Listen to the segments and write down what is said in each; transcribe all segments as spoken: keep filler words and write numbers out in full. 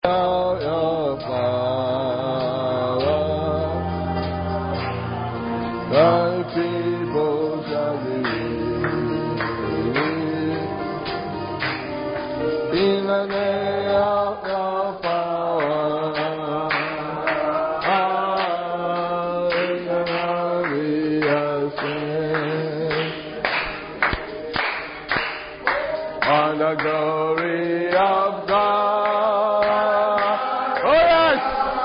Your power, the people shall be released in the name of your power. On the glory of God. Oh yes!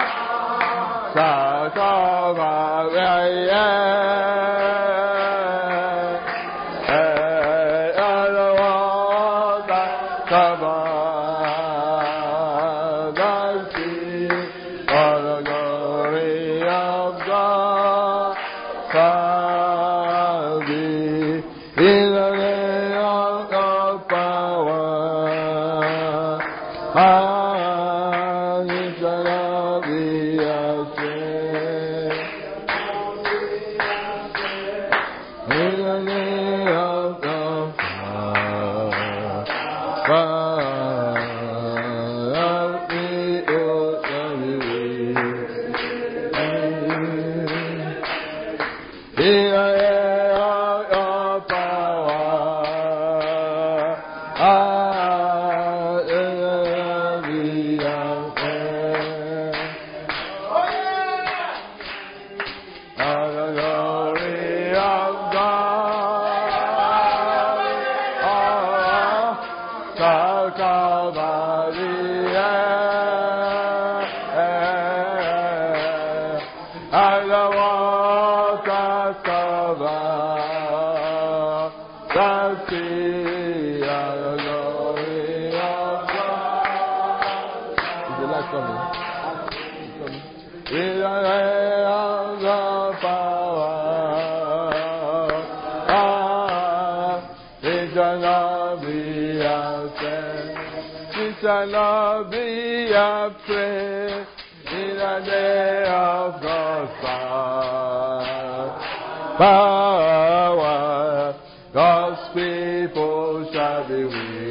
Shout of our and the water cover the sea. On the glory of God shall be in the name of God power. Ah, it shall not be ashamed. In the name of God power, the people shall be released. In the name of your power. Ah, in the name of the glory of God. Ah, shall cover the earth, and the waters cover the sea, and the glory of God. Is the light coming? It's coming. In the name of the power, ah, it shall not be afraid. It shall not be afraid. In the day of God's power, God's people shall be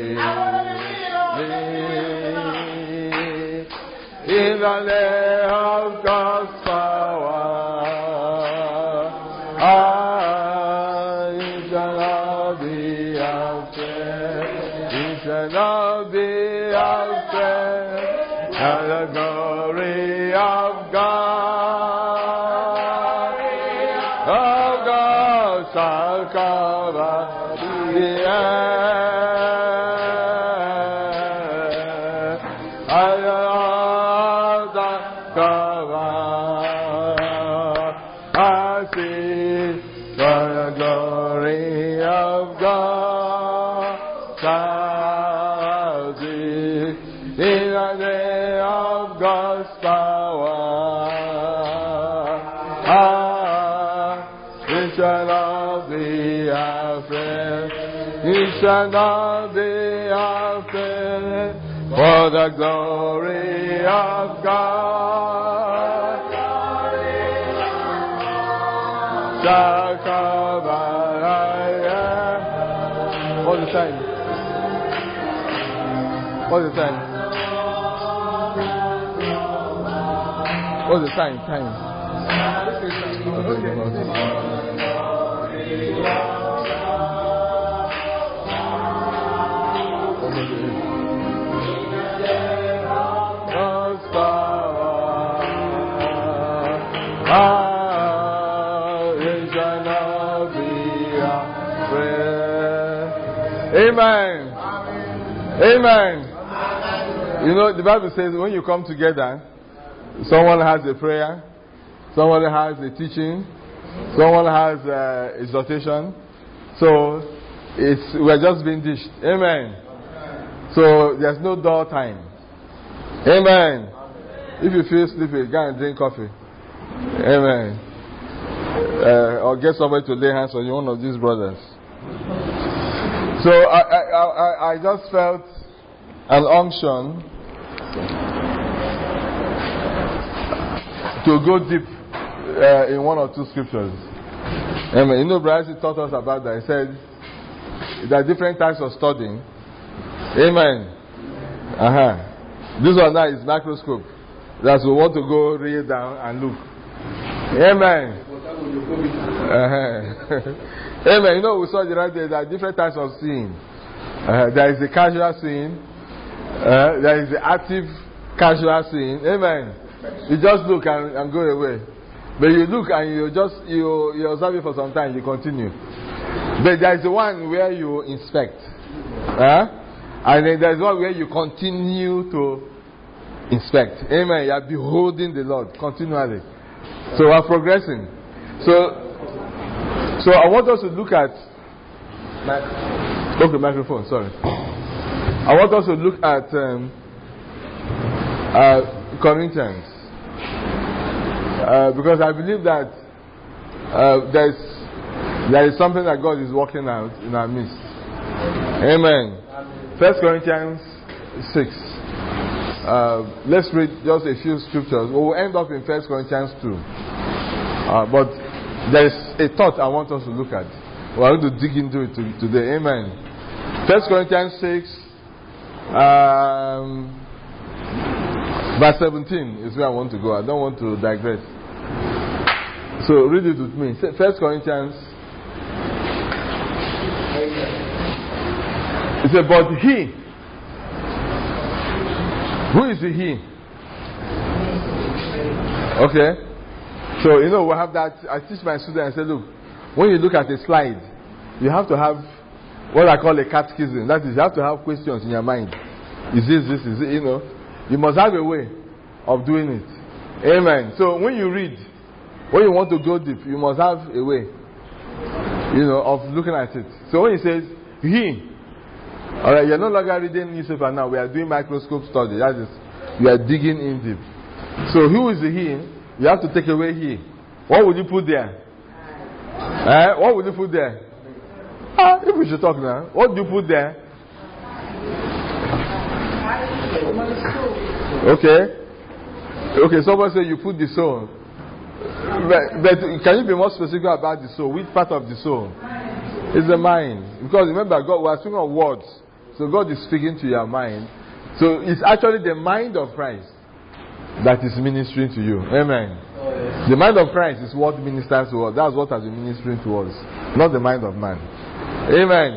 released. In the day of God's power, ah, it shall not be afraid. It shall not be afraid. And the glory of God, of God shall cover the earth, and the water cover the sea. For the glory of God shall be in the name of God's power. Ah, it shall not be afraid. It shall not be afraid. For the glory of God shall cover the earth. What's the sign? What's the sign? What's the sign? Time. God's power. Ah, it shall not be afraid. Amen. Amen. You know, the Bible says when you come together, someone has a prayer, someone has a teaching, someone has uh, exhortation. So it's we're just being dished. Amen. So there's no door time. Amen. If you feel sleepy, go and drink coffee. Amen. Uh, or get somebody to lay hands on you, one of these brothers. So I I I, I just felt an unction to go deep uh, in one or two scriptures. Amen. You know, Bryce taught us about that. He said there are different types of studying. Amen. Uh-huh. This one now is microscope. That's we want to go real down and look. Amen. Uh-huh. Amen. You know, we saw the right there, there are different types of seeing. Uh, there is the casual seeing. Uh, there is the active casual seeing. Amen. You just look and, and go away. But you look and you just you you observe it for some time. You continue. But there is the one where you inspect. Uh, and then there is one where you continue to inspect. Amen. You are beholding the Lord continually. So we are progressing. So, so I want us to look at. Okay, microphone. Sorry. I want us to look at um, uh, Corinthians uh, because I believe that uh, there is there is something that God is working out in our midst. Amen. First Corinthians six. Uh, let's read just a few scriptures. We will end up in First Corinthians two. Uh, but there is a thought I want us to look at. We are going to dig into it today. Amen. First Corinthians six, um, verse seventeen is where I want to go. I don't want to digress. So read it with me. First Corinthians. It says, but he. Who is the he? Okay. So, you know, we have that. I teach my students, I say, look, when you look at a slide, you have to have what I call a catechism. That is, you have to have questions in your mind. Is this, this, is it, you know? You must have a way of doing it. Amen. So, when you read, when you want to go deep, you must have a way, you know, of looking at it. So, when he says, he, all right, you're no longer reading newspaper now. We are doing microscope study. That is, we are digging in deep. So, who is the he? You have to take away he. What would you put there? Eh? What would you put there? Ah, if we should talk now. What do you put there? Okay. Okay, someone say you put the soul. But, but can you be more specific about the soul? Which part of the soul? It's the mind. Because remember, God, we are speaking of words. So God is speaking to your mind. So it's actually the mind of Christ that is ministering to you. Amen. Oh, yes. The mind of Christ is what ministers to us. That's what has been ministering to us, not the mind of man. Amen.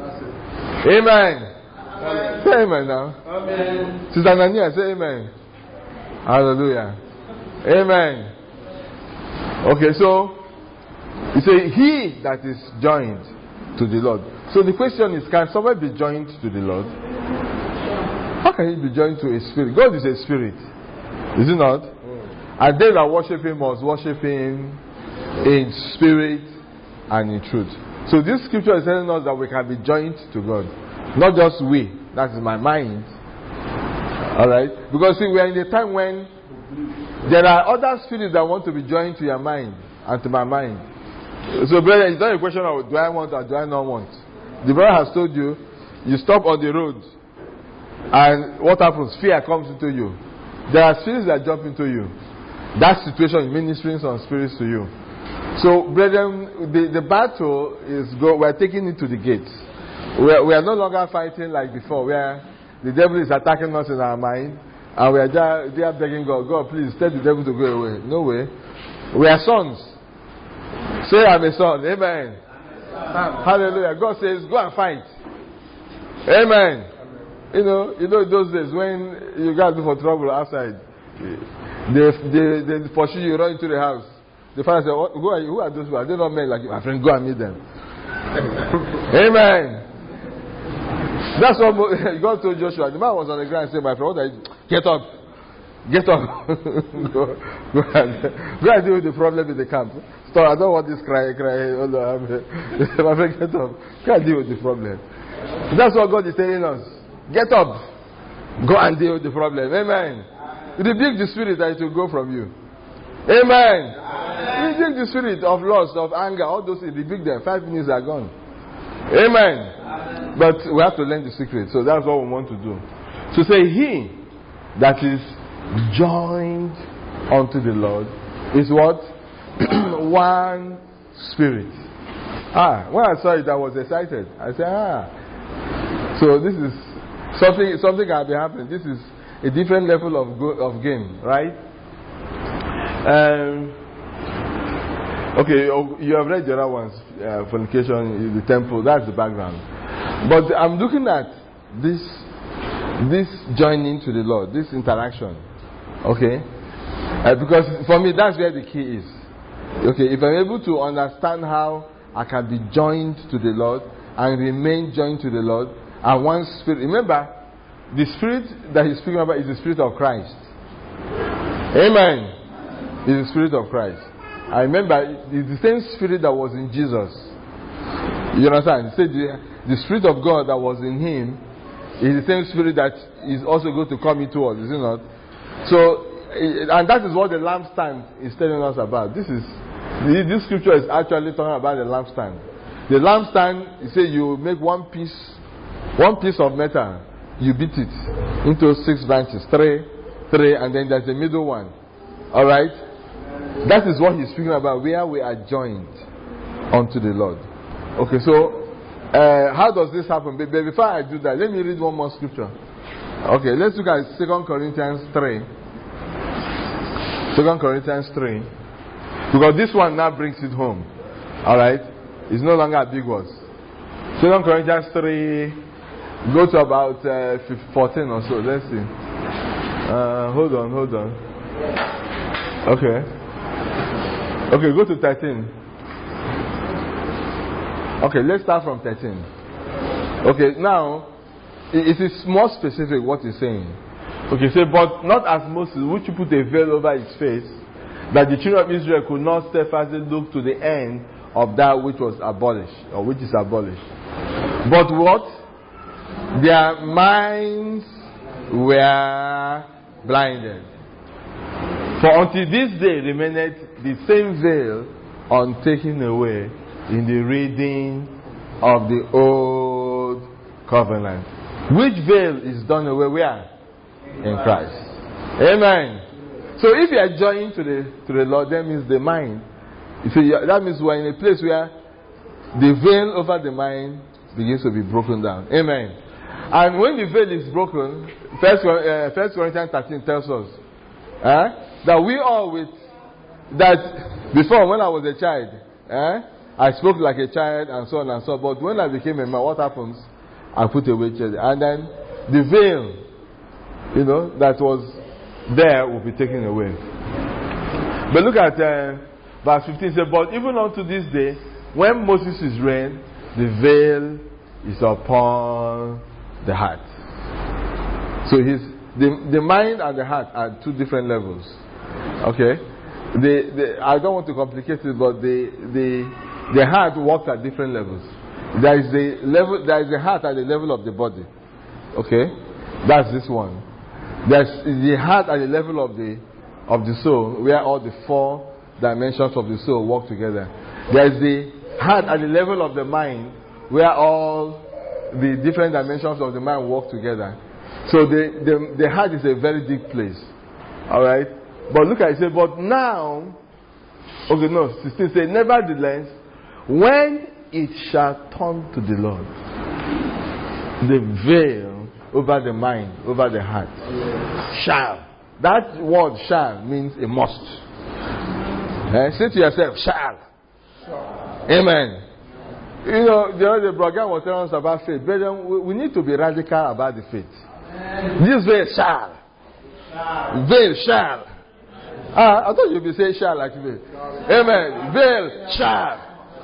Amen. Amen. Say amen now. Amen. Sister Nania, say amen. Hallelujah. Amen. Okay, so you say he that is joined to the Lord. So the question is, can someone be joined to the Lord? How can he be joined to a spirit? God is a spirit. Is it not? Mm. And they that worship him must worship him in spirit and in truth. So this scripture is telling us that we can be joined to God. Not just we. That is my mind. Alright? Because see, we are in a time when there are other spirits that want to be joined to your mind and to my mind. So brother, it's not a question of do I want or do I not want. The brother has told you, you stop on the road and what happens? Fear comes into you. There are spirits that jump into you. That situation is ministering some spirits to you. So, brethren, the, the battle is go. We are taking it to the gates. We are, we are no longer fighting like before, where the devil is attacking us in our mind, and we are just they are begging God, God, please tell the devil to go away. No way. We are sons. Say, I'm a son. Amen. Amen. Hallelujah. God says, go and fight. Amen. You know, you know those days when you got to for trouble outside, they, they, they pursue you, run into the house. The father said, what, who, are you, who are those people? Are they not men like you? My friend, go and meet them. Amen. That's what God told Joshua. The man was on the ground and said, my friend, what are you? Get up. Get up. go, go, and, go and deal with the problem in the camp. Stop, I don't want this cry, cry. Oh, no, my friend, get up. Go and deal with the problem. That's what God is telling us. Get up. Go and deal with the problem. Amen. Rebuke the spirit that it will go from you. Amen. Amen. Rebuke the spirit of lust, of anger, all those things. Rebuke them. Five minutes are gone. Amen. Amen. But we have to learn the secret. So that's what we want to do. To say he that is joined unto the Lord is what? One spirit. Ah, when I saw it, I was excited. I said, ah. So this is something something can be happening. This is a different level of go, of game, right? Um, okay, you have read the other ones, uh, fornication, the temple, that's the background. But I'm looking at this, this joining to the Lord, this interaction, okay? Uh, because for me, that's where the key is. Okay, if I'm able to understand how I can be joined to the Lord and remain joined to the Lord, and one spirit. Remember, the spirit that he's speaking about is the spirit of Christ. Amen. It's the spirit of Christ. I remember it's the same spirit that was in Jesus. You understand? He said the, the spirit of God that was in him is the same spirit that is also going to come into us, is it not? So, and that is what the lampstand is telling us about. This is this scripture is actually talking about the lampstand. The lampstand, you say you make one piece, one piece of metal, you beat it into six branches, three, three, and then there's the middle one. All right, that is what he's speaking about, where we are joined unto the Lord. Okay, so uh, how does this happen? But before I do that, let me read one more scripture. Okay, let's look at Second Corinthians three. Second Corinthians three, because this one now brings it home. All right, it's no longer ambiguous. Second Corinthians three, go to about uh, fourteen or so. Let's see. Uh, hold on, hold on. Okay. Okay, go to thirteen. Okay, let's start from thirteen. Okay, now it is more specific what he's saying. Okay, say, but not as Moses, which put a veil over his face, that the children of Israel could not steadfastly look to the end of that which was abolished, or which is abolished. But what? Their minds were blinded. For until this day remaineth the same veil untaken away in the reading of the old covenant. Which veil is done away where? In Christ. Amen. So if you are joined to the to the Lord, that means the mind. You see, that means we are in a place where the veil over the mind begins to be broken down. Amen. And when the veil is broken, First, uh, First Corinthians thirteen tells us uh, that we all with that before when I was a child, uh, I spoke like a child and so on and so on. But when I became a man, what happens? I put away children, and then the veil, you know, that was there will be taken away. But look at uh, verse fifteen. Says, but even unto this day, when Moses is reigned, the veil is upon the heart. So his the the mind and the heart are two different levels. Okay, the, the I don't want to complicate it, but the the the heart works at different levels. There is the level. There is the heart at the level of the body. Okay, that's this one. There's the heart at the level of the of the soul, where all the four dimensions of the soul work together. There is the heart at the level of the mind, where all the different dimensions of the mind work together. So the the, the heart is a very deep place. All right, but look at it. Say, but now, okay, no, sixteen say, nevertheless, when it shall turn to the Lord, the veil over the mind, over the heart, yeah. shall. That word shall means a must. Eh? Say to yourself, shall. Shall. Amen. You know, the other program was telling us about faith. Brethren, we, we need to be radical about the faith. Amen. This veil shall. Shall. Veil shall. Ah, I thought you'd be saying shall like veil. Amen. Veil shall.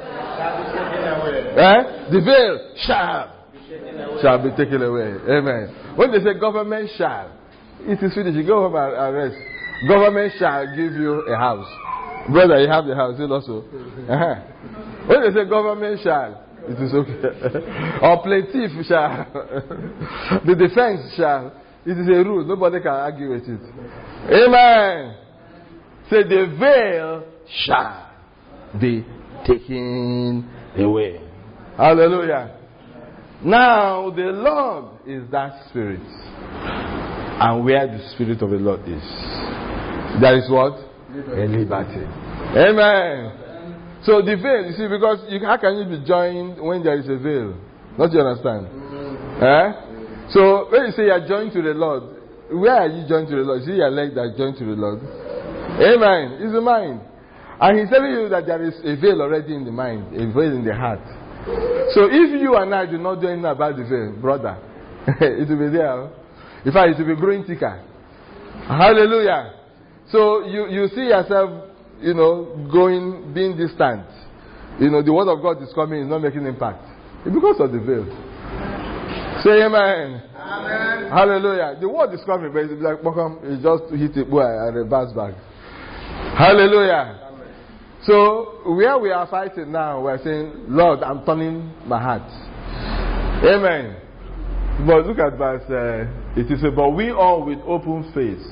Eh? The veil shall. Shall be taken away. Amen. When they say government shall, it is finished. You go home and arrest. Government shall give you a house. Brother, you have the house. You also. Uh-huh. When they say government shall, it is okay. Or plaintiff shall. The defense shall. It is a rule. Nobody can argue with it. Amen. Say the veil shall be taken away. Hallelujah. Now the Lord is that Spirit. And where the Spirit of the Lord is, there is what? Liberty. A liberty. Amen. So the veil, you see, because you, how can you be joined when there is a veil? Don't you understand? Mm-hmm. Eh? So when you say you are joined to the Lord, where are you joined to the Lord? See your leg that joined to the Lord. Amen. It's the mind. And he's telling you that there is a veil already in the mind, a veil in the heart. So if you and I do not do anything about the veil, brother, it will be there. In fact, it will be growing thicker. Hallelujah. So you, you see yourself, you know, going, being distant. You know, the word of God is coming, it's not making impact. It's because of the veil. Say amen. Amen. Hallelujah. The word is coming, but it's like, it's just to hit it and reverse back. Hallelujah. So, where we are fighting now, we're saying, Lord, I'm turning my heart. Amen. But look at verse, uh, it is, but we all with open face,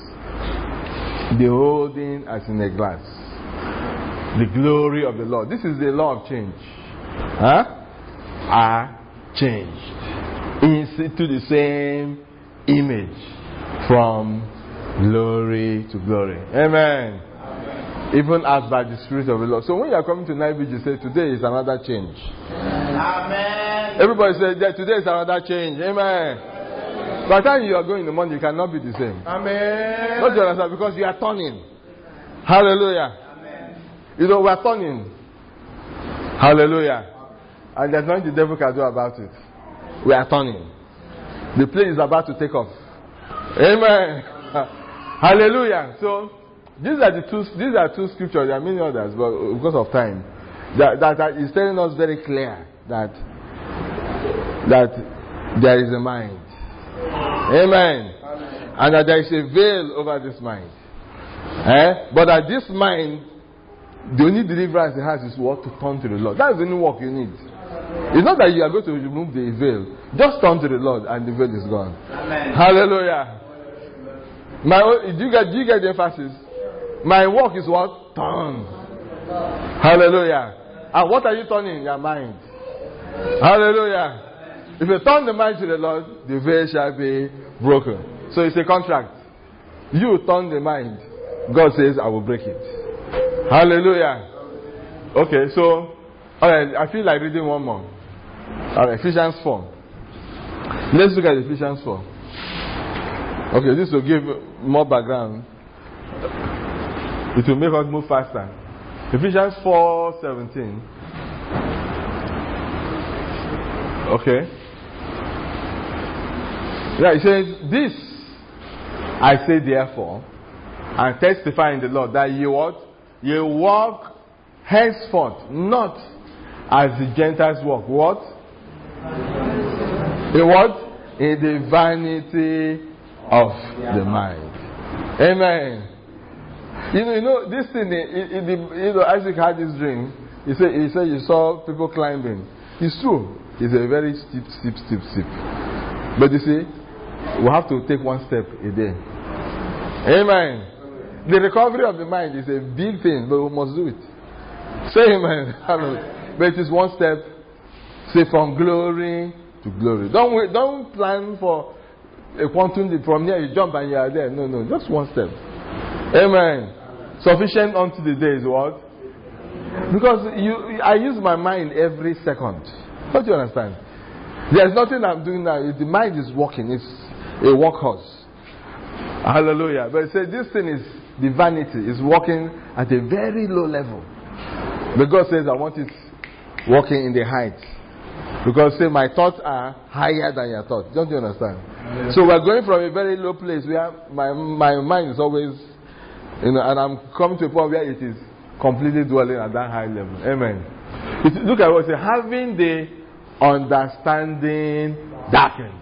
beholding as in a glass, the glory of the Lord. This is the law of change. Huh? Are changed into the same image from glory to glory. Amen. Even as by the Spirit of the Lord. So when you are coming to night vigil, you say, today is another change. Amen. Everybody say, yeah, today is another change. Amen. Amen. By the time you are going in the morning, you cannot be the same. Amen. Not you understand, because you are turning. Hallelujah. Amen. You know, we are turning. Hallelujah. And there's nothing the devil can do about it. We are turning. The plane is about to take off. Amen. Hallelujah. So, These are the two. These are two scriptures. There are many others, but because of time, that, that, that is telling us very clear that that there is a mind. Amen. Amen. And that there is a veil over this mind. Eh? But that this mind, the only deliverance it has is what? To turn to the Lord. That's the only work you need. It's not that you are going to remove the veil. Just turn to the Lord, and the veil is gone. Amen. Hallelujah. My, do you get? Do you get the emphasis? My work is what? Turn. Hallelujah. And what are you turning? Your mind. Hallelujah. If you turn the mind to the Lord, the veil shall be broken. So it's a contract. You turn the mind. God says, I will break it. Hallelujah. Okay, so, alright, I feel like reading one more. Alright, Ephesians four. Let's look at Ephesians four. Okay, this will give more background. It will make us move faster. Ephesians four seventeen. Okay. Yeah, it says, this I say therefore, and testify in the Lord, that ye what? Ye walk henceforth, not as the Gentiles walk. What? In what? In the vanity of the mind. Amen. You know, you know this thing, it, it, it, you know, Isaac had this dream. He said, he said, you saw people climbing. It's true. It's a very steep, steep, steep, steep. But you see, we have to take one step a day. Amen. The recovery of the mind is a big thing, but we must do it. Say amen. But it is one step. Say from glory to glory. Don't wait, don't plan for a quantum leap. From here you jump and you are there. No, no, just one step. Amen. Sufficient unto the day is what? Because you, I use my mind every second. Don't you understand? There's nothing I'm doing now. The mind is working. It's a workhorse. Hallelujah. But say this thing is the vanity. It's working at a very low level. But God says I want it working in the height. Because say my thoughts are higher than your thoughts. Don't you understand? Yeah. So we're going from a very low place where my my mind is always, you know, and I'm coming to a point where it is completely dwelling at that high level. Amen. It, look at what it says. Having the understanding darkened.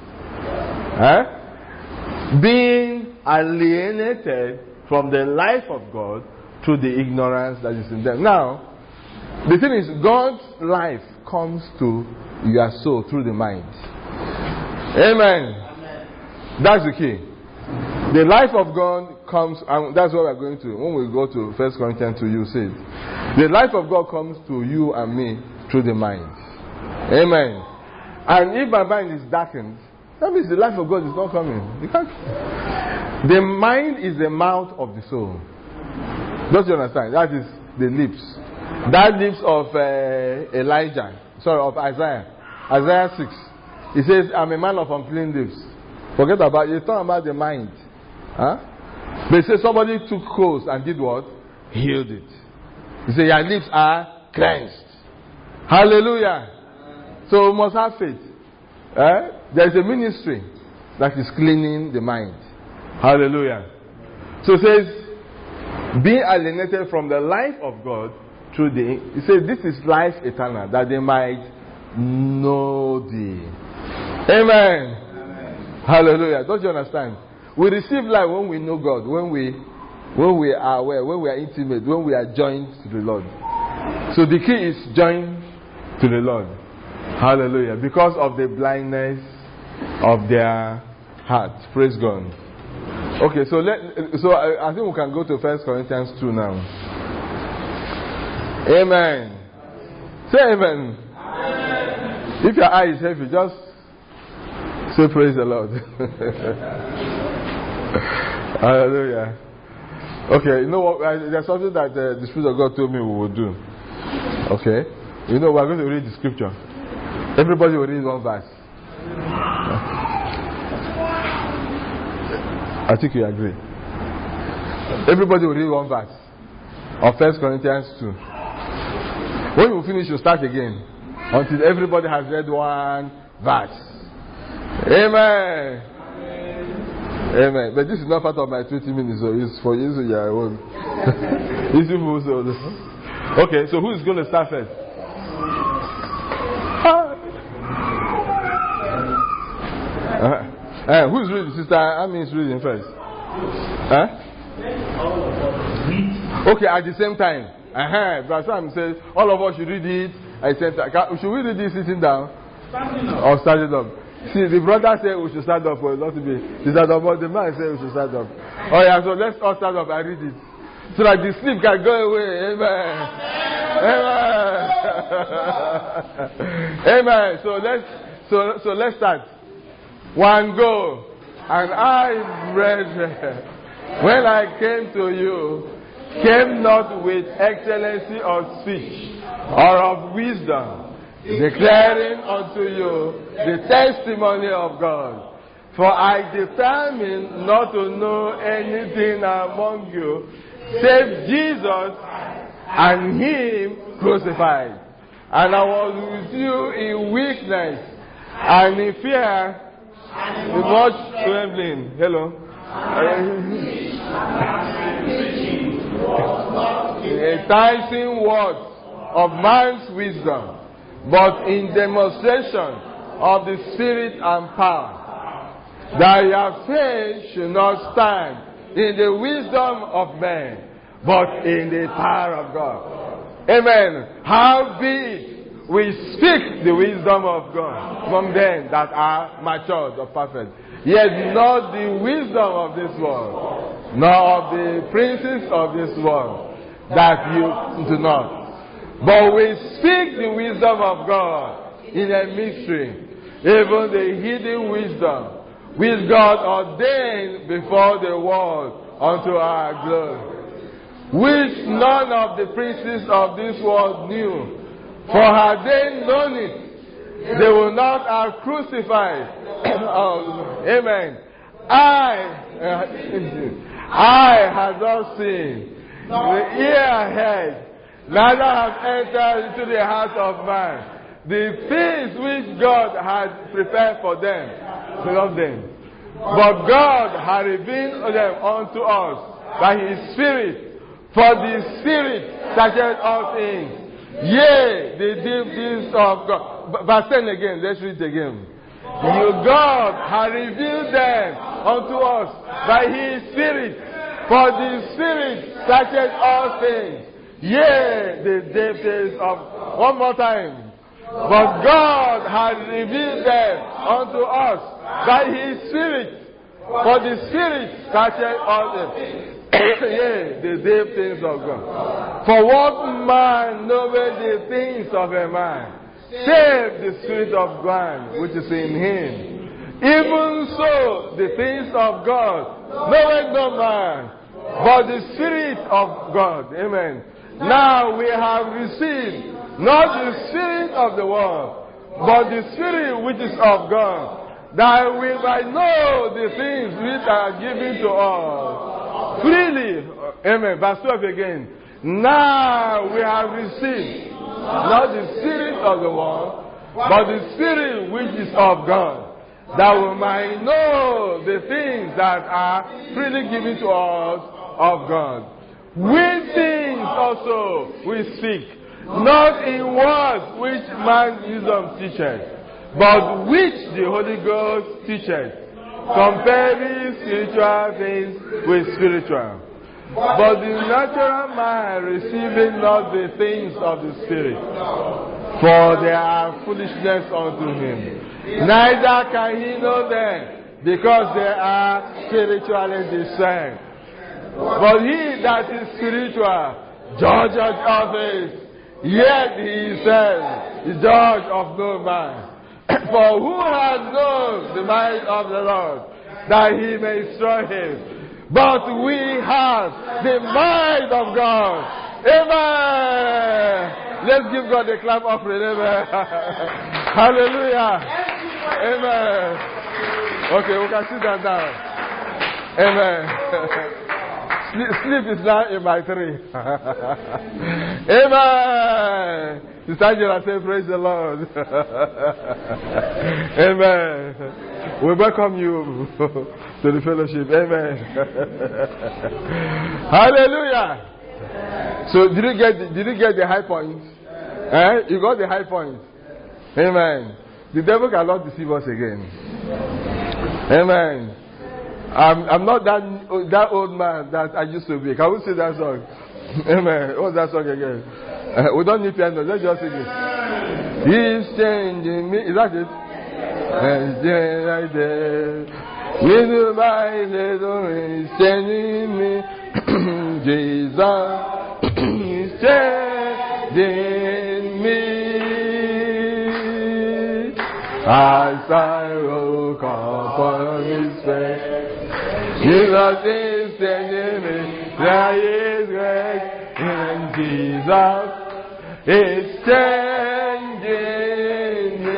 Huh? Being alienated from the life of God through the ignorance that is in them. Now, the thing is, God's life comes to your soul through the mind. Amen. Amen. That's the key. The life of God comes, and that's what we're going to, when we go to First Corinthians two, you see it. The life of God comes to you and me through the mind. Amen. And if my mind is darkened, that means the life of God is not coming. You can't. The mind is the mouth of the soul. Don't you understand? That is the lips. That lips of uh, Elijah, sorry, of Isaiah. Isaiah six. He says, I'm a man of unclean lips. Forget about it. It's talking about the mind. Huh? They say somebody took coals and did what? Healed it. He said, your lips are cleansed. Hallelujah. So we must have faith. Eh? There is a ministry that is cleaning the mind. Hallelujah. So it says, being alienated from the life of God through the, it says, this is life eternal, that they might know thee. Amen. Amen. Hallelujah. Don't you understand? We receive life when we know God, when we when we are aware, when we are intimate, when we are joined to the Lord. So the key is joined to the Lord. Hallelujah. Because of the blindness of their heart. Praise God. Okay, so let so I, I think we can go to First Corinthians two now. Amen. Say amen. Amen. If your eye is heavy, just say praise the Lord. Hallelujah. Okay, you know what? I, there's something that uh, the Spirit of God told me we would do. Okay, you know we're going to read the scripture. Everybody will read one verse. I think you agree. Everybody will read one verse of First Corinthians two. When you finish, you start again until everybody has read one verse. Amen. Amen. But this is not part of my twenty minutes, so it's for you, so your own. It's also. Okay, so who is going to start first? Uh-huh. Uh, who is reading? Sister Ami is reading first. Huh? Okay, at the same time. Uh-huh. But Sam says all of us should read it at the same time. Should we read it sitting down? Standing up. Or standing up? See, the brother said we should stand up for it, not to be. He said, but the man said we should stand up. Oh yeah, so let's all stand up and read it. So that the sleep can go away. Amen. Amen. Amen. So let's so so let's start. One go. And I, brethren, when I came to you, came not with excellency of speech or of wisdom, declaring unto you the testimony of God. For I determined not to know anything among you save Jesus and Him crucified. And I was with you in weakness and in fear, in much trembling. Hello. Enticing words of man's wisdom, but in demonstration of the Spirit and power, that your faith should not stand in the wisdom of men, but in the power of God. Amen. Howbeit we speak the wisdom of God from them that are matured or perfect, yet not the wisdom of this world, nor of the princes of this world, that you do not. But we speak the wisdom of God in a mystery, even the hidden wisdom, which God ordained before the world unto our glory, which none of the princes of this world knew. For had they known it, they would not have crucified. Amen. I, uh, I have not seen, the ear heard, neither have entered into the heart of man the things which God had prepared for them, beloved them. But God had revealed them unto us by His Spirit, for the Spirit searcheth all things, yea, the deep things of God. Verse ten again, let's read it again. You, God had revealed them unto us by His Spirit, for the Spirit searcheth all things, yea, the deep things of. One more time. But God had revealed them unto us by His Spirit, for the Spirit searcheth all things. Yea, the deep things of God. For what man knoweth the things of a man, save the Spirit of God which is in him? Even so, the things of God knoweth no man, but the Spirit of God. Amen. Now we have received not the spirit of the world, but the Spirit which is of God, that we might know the things which are given to us freely. Amen. Verse twelve again. Now we have received not the spirit of the world, but the Spirit which is of God, that we might know the things that are freely given to us of God. We things also we speak, not in words which man's wisdom teacheth, but which the Holy Ghost teacheth, comparing spiritual things with spiritual. But the natural man receiving not the things of the Spirit, for they are foolishness unto him. Neither can he know them, because they are spiritually discerned. But he that is spiritual judgeth others, yet he says, the judge of no man. For who has known the mind of the Lord, that he may instruct him? But we have the mind of God. Amen. Let's give God a clap offering. Amen. Hallelujah. Amen. Okay, we can sit down now. Amen. Sleep, sleep is now in my three. Amen. Sister Angela say, praise the Lord. Amen. We welcome you to the fellowship. Amen. Hallelujah. So did you get the, did you get the high point? Eh? You got the high point. Amen. The devil cannot deceive us again. Amen. I'm I'm not that that old man that I used to be. Can we sing that song? Amen. What's that song again? Uh, we don't need piano. Let's just sing it. He's changing me. Is that it? And right there, with my little, he's changing me. Jesus is changing me. As I look upon his face, Jesus is changing me. There is grace in Jesus is changing me.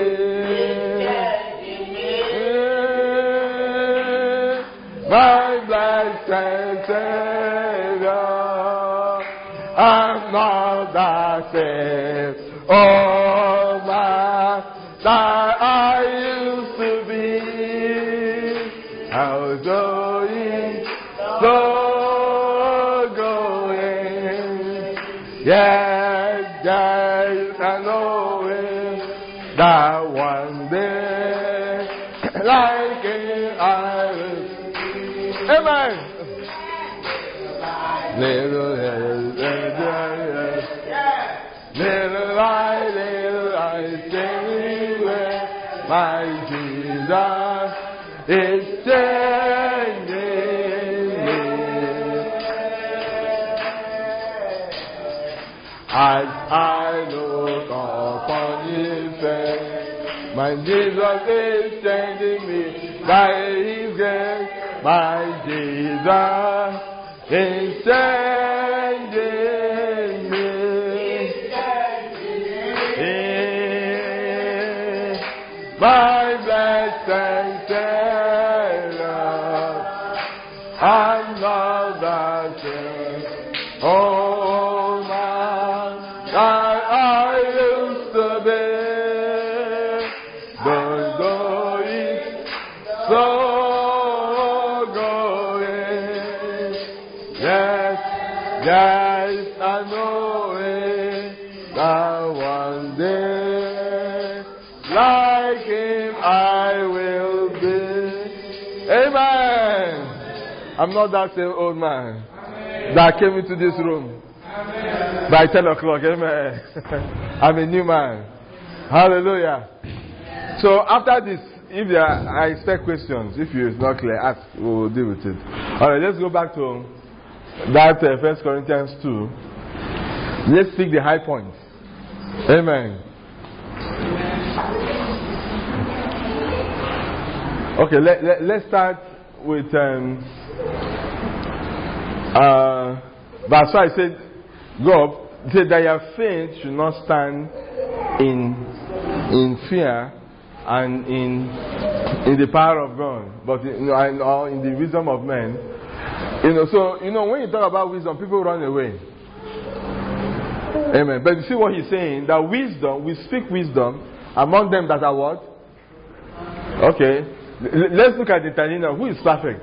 My blessed Savior, I'm not the same. Oh, my, that I used to be. I was going, so going. Yes, yes, I know it. That one day, like it, I will. Amen. Little, little, little light, little light, stay where my Jesus is changing me. As I look upon his face, my Jesus is changing me by his grace. My Jesus is changing me. My blessed Savior, I'm not the same. Oh, man, that I used to be, but though it's so going, yes, yes, I know it, that one day, like him I will be. Amen. I'm not that same old man that came into this room by ten o'clock. Amen. I'm a new man. Hallelujah. So after this, if there are, I expect questions. If it's not clear, ask. We will deal with it. All right, let's go back to that uh, First Corinthians two. Let's pick the high points. Amen. Okay, let, let, let's start with um, uh, verse five. I said, go up. It said that your faith should not stand in in fear and in in the power of God, but in, or in the wisdom of men. You know, so you know when you talk about wisdom, people run away. Amen. But you see what he's saying? That wisdom, we speak wisdom among them that are what? Okay. L- let's look at the Tanina. Who is perfect?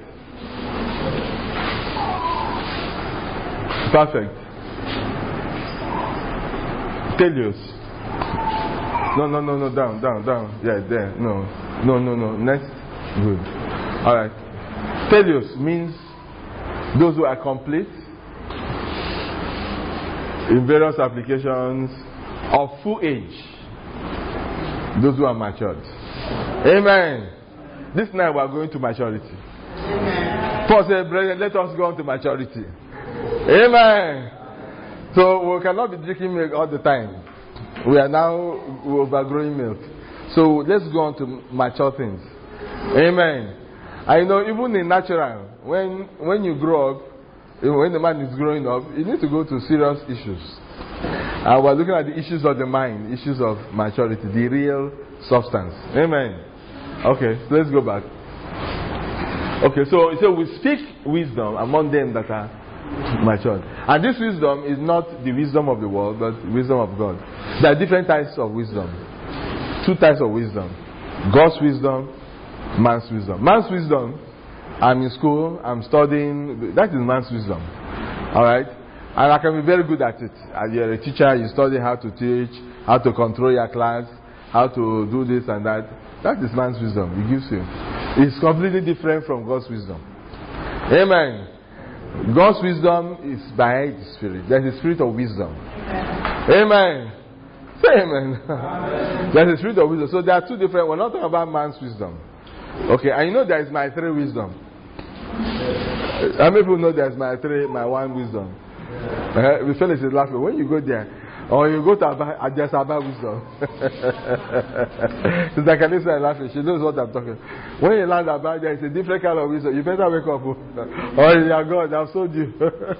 Perfect. Telios. No, no, no, no, down, down, down. Yeah, there. No, no, no, no. Next. Good. All right. Telios means those who are complete in various applications of full age. Those who are matured. Amen. This night we are going to maturity. Amen. Paul said, brethren, let us go on to maturity. Amen. So we cannot be drinking milk all the time. We are now overgrowing milk. So let's go on to mature things. Amen. I know even in natural, when when you grow up, when the man is growing up, you need to go to serious issues. And uh, we're looking at the issues of the mind, issues of maturity, the real substance. Amen. Okay, so let's go back. Okay, so, so we speak wisdom among them that are matured. And this wisdom is not the wisdom of the world, but the wisdom of God. There are different types of wisdom. Two types of wisdom. God's wisdom, man's wisdom. Man's wisdom, I'm in school, I'm studying, that is man's wisdom. Alright? And I can be very good at it. As you're a teacher, you study how to teach, how to control your class, how to do this and that. That is man's wisdom. It gives you. It's completely different from God's wisdom. Amen. God's wisdom is by the Spirit. There's a spirit of wisdom. Amen. Say amen. Amen. There's a spirit of wisdom. So there are two different. We're not talking about man's wisdom. Okay, and you know there is my three wisdom. How many people know there is my three, my one wisdom? Uh, the fellow is laughing. When you go there, or you go to Abba, there's Abba wisdom. Sister Kalisa is laughing. She knows what I'm talking. When you land Abba, there is a different kind of wisdom. You better wake up. Oh, yeah, God, I've told you.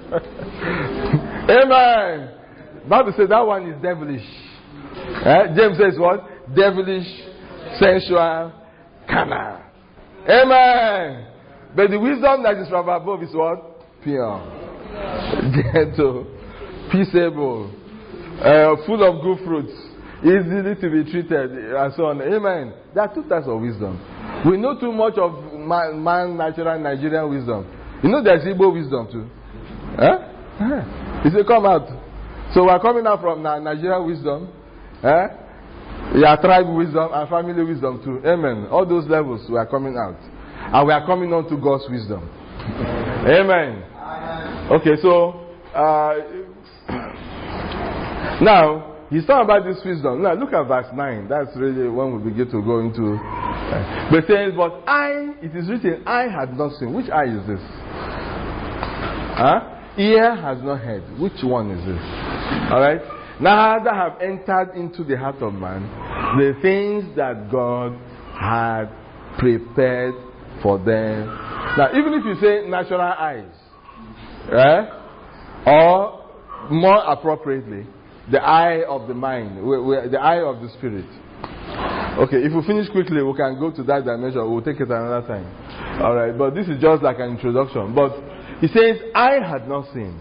Amen. Bible says that one is devilish. Eh? James says what? Devilish, sensual, carnal. Amen. But the wisdom that is from above is what? Pure, gentle, peaceable, uh, full of good fruits, easily to be treated, and so on. Amen. There are two types of wisdom. We know too much of man, man natural Nigerian wisdom. You know there's Igbo wisdom too. Huh? Huh. He said, come out. So we are coming out from Nigerian wisdom. Huh? Yeah, tribe wisdom and family wisdom too. Amen. All those levels we are coming out. And we are coming on to God's wisdom. Amen. Amen. Okay, so uh, now he's talking about this wisdom. Now look at verse nine. That's really when we begin to go into. Uh, but saying, but I, it is written, I had not seen. Which eye is this? Huh? Ear has not heard. Which one is this? All right. Now that have entered into the heart of man the things that God had prepared for them. Now, even if you say natural eyes, right? Or more appropriately, the eye of the mind, the eye of the spirit. Okay, if we finish quickly, we can go to that dimension. We'll take it another time. All right, but this is just like an introduction. But he says, "I had not seen,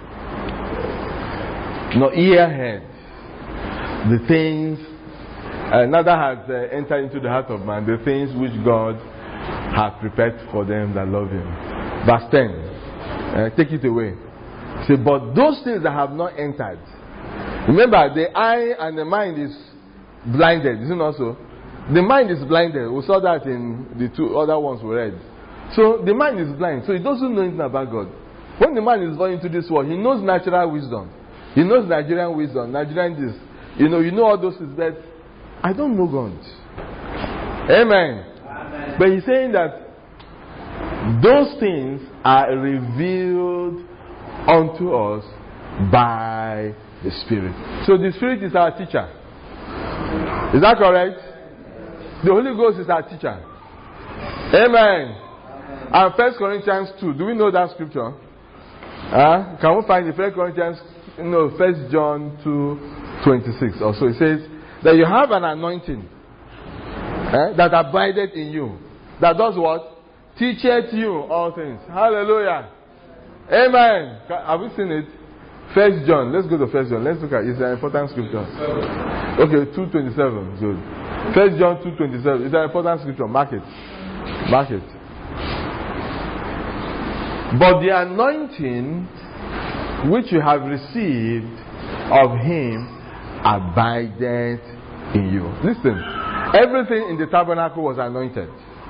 nor ear heard, the things, uh, neither has uh, entered into the heart of man, the things which God has prepared for them that love Him." Verse ten. Uh, take it away. Say, but those things that have not entered. Remember, the eye and the mind is blinded, isn't it also? The mind is blinded. We saw that in the two other ones we read. So the mind is blind. So he doesn't know anything about God. When the man is born into this world, he knows natural wisdom. He knows Nigerian wisdom, Nigerian this. You know, you know all those things, but I don't know God. Amen. Amen. But he's saying that those things are revealed unto us by the Spirit. So the Spirit is our teacher. Is that correct? The Holy Ghost is our teacher. Amen. And First Corinthians two. Do we know that scripture? Uh, can we find the First Corinthians? No, First John two twenty-six. Also, it says that you have an anointing eh, that abideth in you. that does what? Teacheth you all things. Hallelujah. Amen. Have we seen it? First John. Let's go to First John. Let's look at it. It's an important scripture. Okay, two twenty-seven. Good. First John two twenty-seven. It's an important scripture. Mark it. Mark it. But the anointing which you have received of him abideth in you. Listen. Everything in the tabernacle was anointed.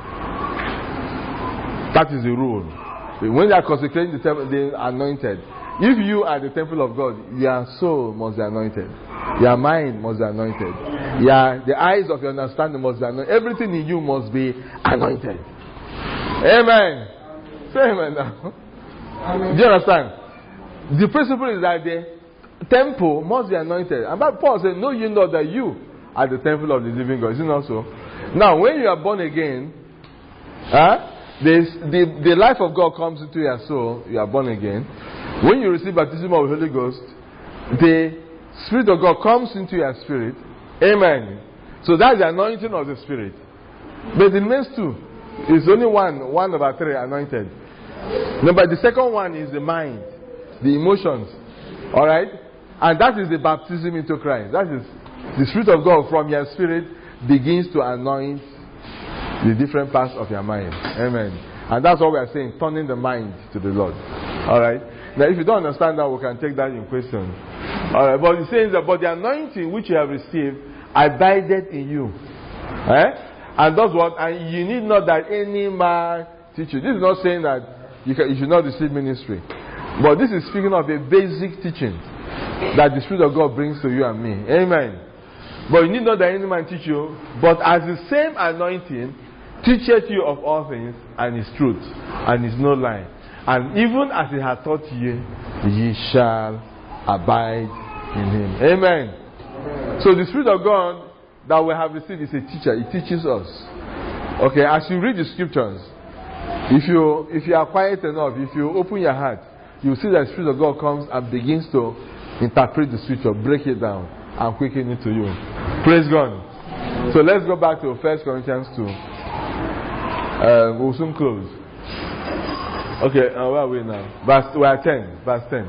That is the rule. When they are consecrating the temple, they are anointed. If you are the temple of God, your soul must be anointed. Your mind must be anointed. Your, the eyes of your understanding must be anointed. Everything in you must be anointed. Amen. Say amen now. Amen. Do you understand? The principle is that the temple must be anointed. And Paul said, know you know that you are the temple of the living God. Is it not so? Now, when you are born again, huh? The, the, the life of God comes into your soul. You are born again. When you receive baptism of the Holy Ghost, the Spirit of God comes into your spirit. Amen. So that's the anointing of the Spirit. But the next two is only one, one over three anointed. No, but the second one is the mind, the emotions. Alright? And that is the baptism into Christ. That is the Spirit of God from your spirit begins to anoint the different parts of your mind. Amen. And that's what we are saying, turning the mind to the Lord. Alright? Now if you don't understand that, we can take that in question. Alright, but it says that, but the anointing which you have received abided in you. Eh? And that's what, and you need not that any man teach you. This is not saying that you, can, you should not receive ministry. But this is speaking of a basic teaching that the Spirit of God brings to you and me. Amen. But you need not that any man teach you, but as the same anointing teacheth you of all things, and is truth, and is no lie. And even as he hath taught you, ye shall abide in him. Amen. Amen. So the Spirit of God that we have received is a teacher. It teaches us. Okay, as you read the scriptures, if you if you are quiet enough, if you open your heart, you see that the Spirit of God comes and begins to interpret the scripture, break it down, and quicken it to you. Praise God. So let's go back to First Corinthians two. Uh, we'll soon close. Okay, uh, where are we now? Verse, we are ten. Verse ten.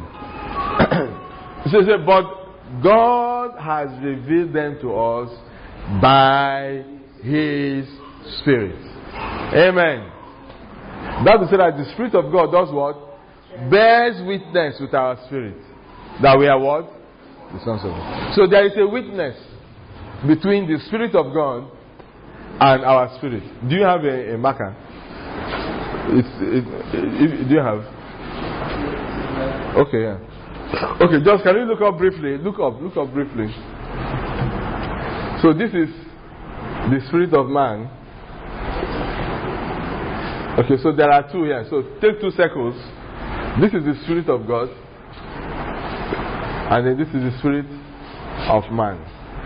It says, but God has revealed them to us by His Spirit. Amen. That will say that the Spirit of God does what? Bears witness with our spirit that we are what? The sons of God. So there is a witness between the Spirit of God and our spirit. Do you have a, a marker? It's, it, it, do you have? Okay, yeah. Okay, just can you look up briefly? Look up, look up briefly. So this is the spirit of man. Okay, so there are two here. So take two circles. This is the Spirit of God, and then this is the Spirit of man.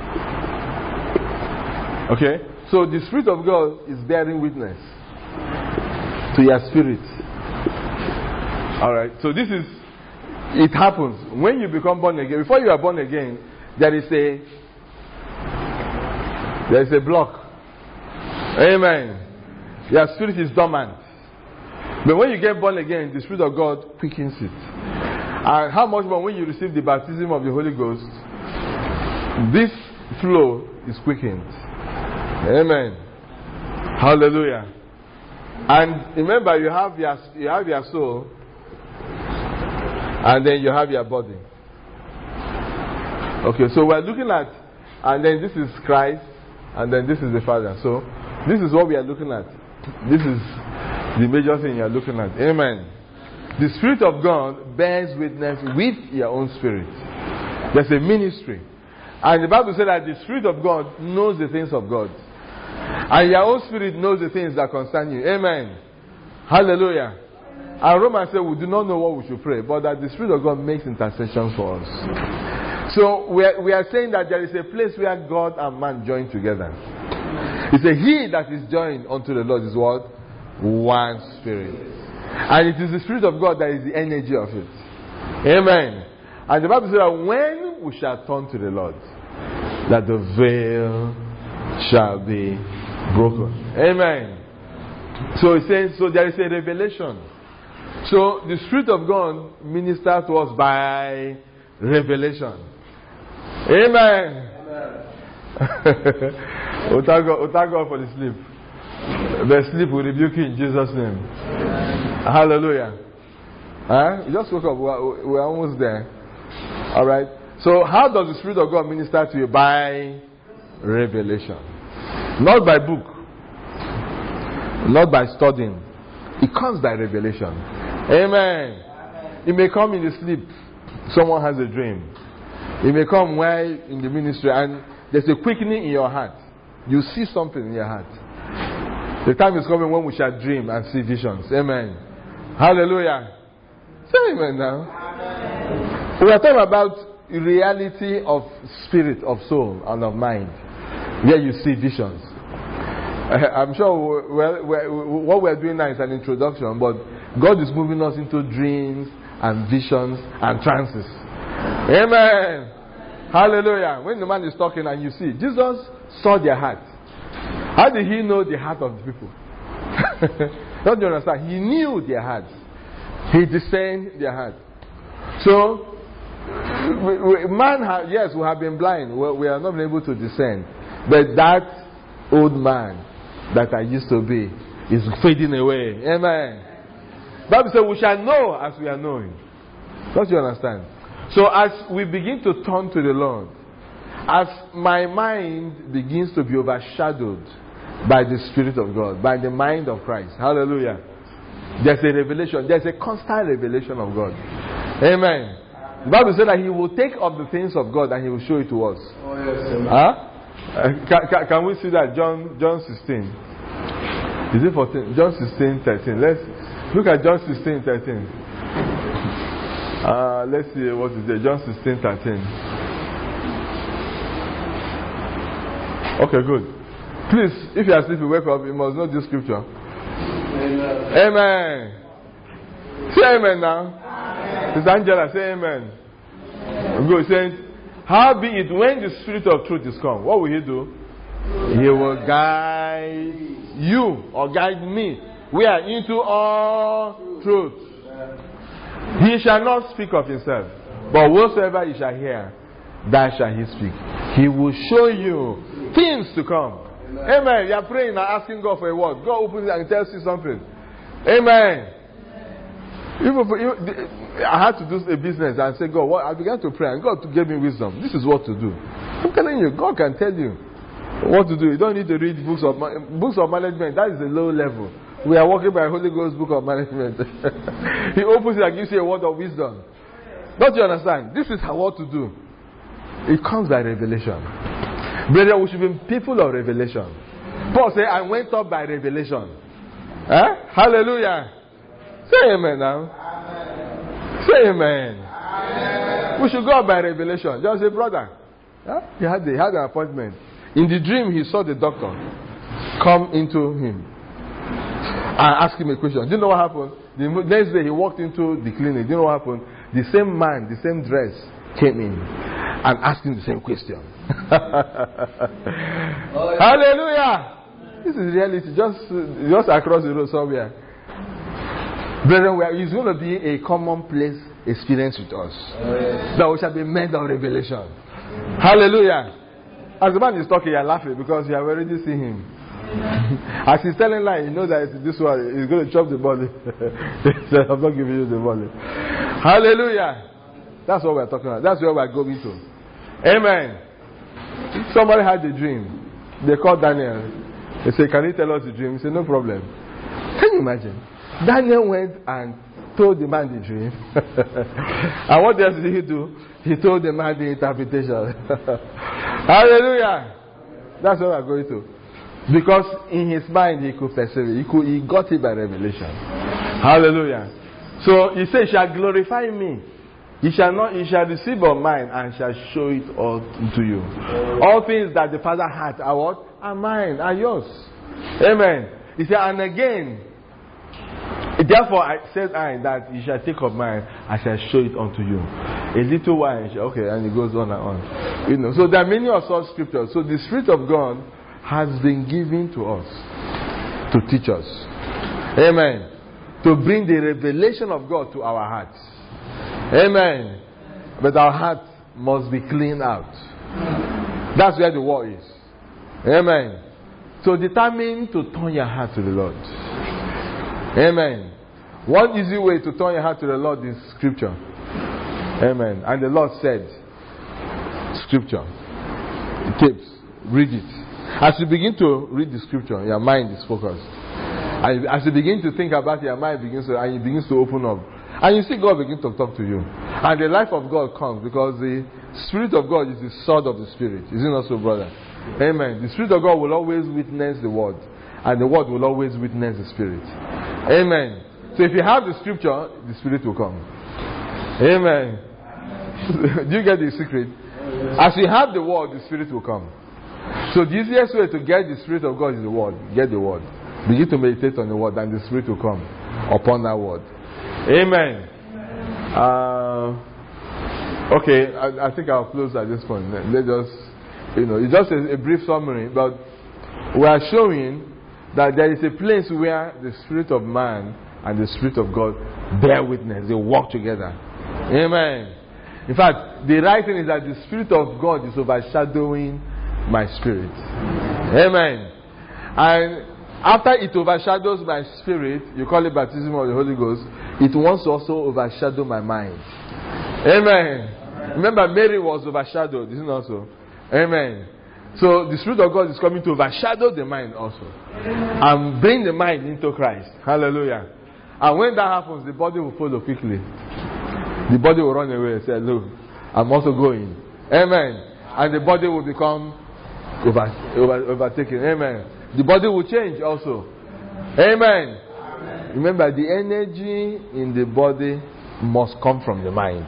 Okay? So the Spirit of God is bearing witness to your spirit. Alright? So this is, it happens when you become born again. Before you are born again, there is a, there is a block. Amen. Your spirit is dormant. But when you get born again, the Spirit of God quickens it. And how much more when you receive the baptism of the Holy Ghost, this flow is quickened. Amen. Hallelujah. And remember, you have your you have your soul, and then you have your body. Okay, so we're looking at, and then this is Christ, and then this is the Father. So this is what we are looking at. This is the major thing you are looking at. Amen. The Spirit of God bears witness with your own spirit. There's a ministry. And the Bible says that the Spirit of God knows the things of God. And your own spirit knows the things that concern you. Amen. Hallelujah. And Romans said we do not know what we should pray, but that the Spirit of God makes intercession for us. So we are, we are saying that there is a place where God and man join together. It's a he that is joined unto the Lord is what? One spirit. And it is the Spirit of God that is the energy of it. Amen. And the Bible says that when we shall turn to the Lord, that the veil shall be broken. Amen. So it says, so there is a revelation. So the Spirit of God ministers to us by revelation. Amen. We'll thank God, we'll thank God for the sleep. The sleep will rebuke you in Jesus' name. Hallelujah. Huh? You just woke up. We're, we're almost there. Alright. So how does the Spirit of God minister to you? By revelation. Not by book. Not by studying. It comes by revelation. Amen. It may come in the sleep. Someone has a dream. It may come while in the ministry and there's a quickening in your heart. You see something in your heart. The time is coming when we shall dream and see visions. Amen. Hallelujah. Say amen now. Amen. We are talking about reality of spirit, of soul, and of mind. Where you see visions. I'm sure we're, we're, what we're doing now is an introduction, but God is moving us into dreams and visions and trances. Amen. Hallelujah. When the man is talking and you see, Jesus saw their heart. How did he know the heart of the people? Don't you understand? He knew their hearts. He discerned their heart. So, we, we, man, ha, yes, we have been blind. We, we are not been able to discern. But that old man that I used to be is fading away. Amen. Bible says we shall know as we are knowing. Don't you understand? So as we begin to turn to the Lord, as my mind begins to be overshadowed by the Spirit of God, by the mind of Christ. Hallelujah. There's a revelation. There's a constant revelation of God. Amen. The Bible says that He will take up the things of God and He will show it to us. Oh, yes, amen. Huh? Uh, can, can, can we see that? John John sixteen. Is it fourteen? John sixteen, thirteen. Let's look at John sixteen, thirteen. Uh, let's see what is there. John sixteen, thirteen. Okay, good. Please, if you are sleeping, wake up. You must know this scripture. Amen. Amen. Say amen now. Amen. Sister Angela, say amen. Good. Saying, how be it when the Spirit of truth is come? What will He do? He will guide you or guide me. We are into all truth. He shall not speak of himself, but whatsoever he shall hear, that shall he speak. He will show you things to come. Amen. Amen. You are praying and asking God for a word. God opens it and tells you something. Amen. Even for, even, I had to do a business and say, God, what? I began to pray and God gave me wisdom. This is what to do. I'm telling you, God can tell you what to do. You don't need to read books of books of management. That is a low level. We are working by Holy Ghost book of management. He opens it and gives you a word of wisdom. Don't you understand? This is what to do. It comes by revelation. Brother, we should be people of revelation. Paul said, I went up by revelation. Eh? Hallelujah. Say amen now. Amen. Say amen. Amen. We should go up by revelation. Just say, brother. Huh? He, had the, he had an appointment. In the dream, he saw the doctor come into him and ask him a question. Do you know what happened? The next day, he walked into the clinic. Do you know what happened? The same man, the same dress, came in and asked him the same question. Oh, yeah. Hallelujah! This is reality. Just, just across the road somewhere. Brethren, it's going to be a commonplace experience with us. Oh, yes. That we shall be men of revelation. Hallelujah! As the man is talking, you are laughing because you have already seen him. As he's telling lie, you know that this one is going to chop the body. He said, I'm not giving you the body. Hallelujah! That's what we're talking about. That's where we're going to. Amen. Somebody had a dream. They called Daniel. They said, can you tell us the dream? He said, no problem. Can you imagine? Daniel went and told the man the dream. And what else did he do? He told the man the interpretation. Hallelujah. That's what we're going to. Because in his mind he could perceive it. He, could, he got it by revelation. Hallelujah. So he said, shall glorify me. He shall not, he shall receive of mine and shall show it all to you. All things that the Father hath are what? Are mine, are yours. Amen. He said, and again, therefore I said I that you shall take of mine, I shall show it unto you. A little while, okay, and it goes on and on. You know, so there are many of such scriptures. So the Spirit of God has been given to us to teach us. Amen. To bring the revelation of God to our hearts. Amen. But our heart must be cleaned out. That's where the war is. Amen. So determine to turn your heart to the Lord. Amen. One easy way to turn your heart to the Lord is Scripture. Amen. And the Lord said, Scripture. It keeps. Read it. As you begin to read the Scripture, your mind is focused. And as you begin to think about it, your mind begins to, and it begins to open up. And you see God begin to talk to you. And the life of God comes because the Spirit of God is the sword of the Spirit. Is it not so, brother? Amen. The Spirit of God will always witness the Word. And the Word will always witness the Spirit. Amen. So if you have the Scripture, the Spirit will come. Amen. Do you get the secret? As you have the Word, the Spirit will come. So the easiest way to get the Spirit of God is the Word. Get the Word. Begin to meditate on the Word, and the Spirit will come upon that Word. Amen. Uh, okay, I, I think I'll close at this point. Let us, you know, it's just a, a brief summary, but we are showing that there is a place where the Spirit of man and the Spirit of God bear witness. They work together. Amen. In fact, the right thing is that the Spirit of God is overshadowing my spirit. Amen. And after it overshadows my spirit, you call it baptism of the Holy Ghost, it wants to also overshadow my mind. Amen. Amen. Remember, Mary was overshadowed, isn't it also? Amen. So the Spirit of God is coming to overshadow the mind also. And bring the mind into Christ. Hallelujah. And when that happens, the body will follow quickly. The body will run away and say, look, I'm also going. Amen. And the body will become over, over, overtaken. Amen. The body will change also. Amen. Amen. Remember, the energy in the body must come from the mind.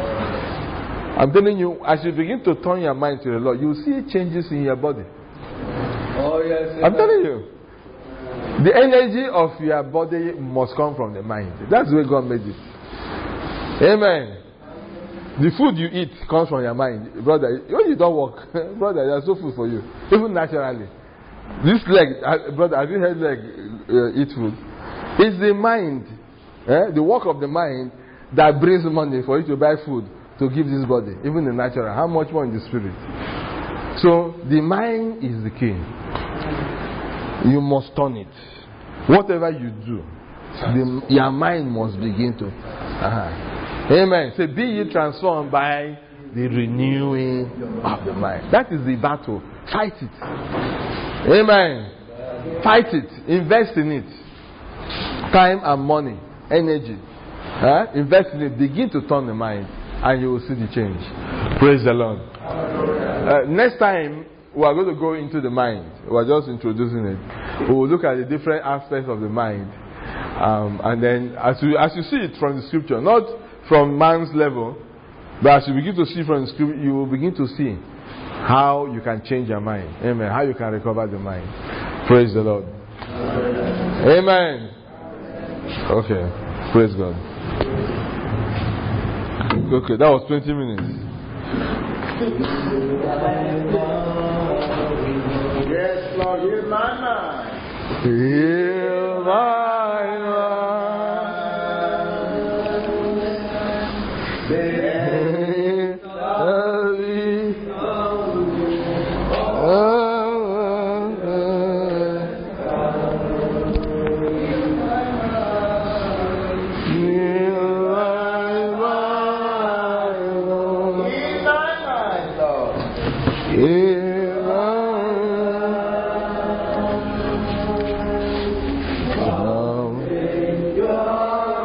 I'm telling you, as you begin to turn your mind to the Lord, you will see changes in your body. Oh, yes. I'm telling you. The energy of your body must come from the mind. That's the way God made it. Amen. The food you eat comes from your mind. Brother, when you don't work, brother, there's no food for you. Even naturally. This leg, brother, have you heard leg uh, eat food? It's the mind, eh? The work of the mind that brings money for you to buy food to give this body, even the natural. How much more in the spirit? So the mind is the key. You must turn it. Whatever you do, the, your mind must begin to. Uh-huh. Amen. Say, be ye transformed by the renewing of the mind. That is the battle. Fight it. Amen. Fight it. Invest in it. Time and money, energy. Huh? Invest in it. Begin to turn the mind, and you will see the change. Praise the Lord. Uh, next time, we are going to go into the mind. We are just introducing it. We will look at the different aspects of the mind. Um, and then, as you, as you see it from the scripture, not from man's level, but as you begin to see from the scripture, you will begin to see how you can change your mind. Amen. How you can recover the mind. Praise the Lord. Amen. Okay. Praise God. Okay, that was twenty minutes. Yes, Lord, heal my mind. Heal my mind. Yeah.